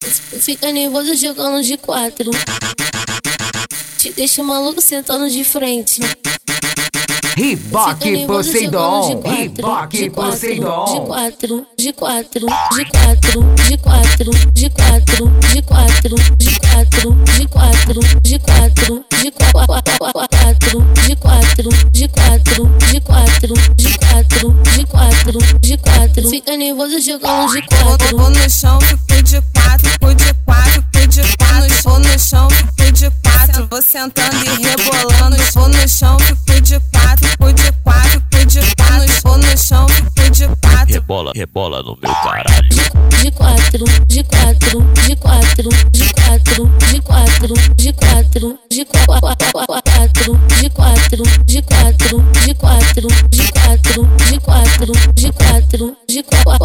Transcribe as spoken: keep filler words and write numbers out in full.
Fica nervoso jogando de quatro. Te deixa maluco sentando de frente. Riboque Poseidon, Riboque Poseidon. De quatro, de quatro, de quatro, de quatro, de quatro, de quatro, de quatro, de quatro, de quatro, de quatro, de quatro, de quatro, de quatro, de quatro, de quatro, de quatro. Fica nervoso jogando de quatro. Vou no chão, fico de quatro, fico de quatro, fico de quatro. Vou no chão, fico de quatro, vou sentando e rebolando. Vou no chão, fico de quatro, fico de quatro, fico de quatro. Vou no chão, fico de quatro. Rebola, rebola no meu caralho. De quatro, de quatro, de quatro, de quatro, de quatro, de quatro, de quatro, de quatro, de quatro, de quatro, de quatro, de quatro, de quatro, de quatro, de quatro.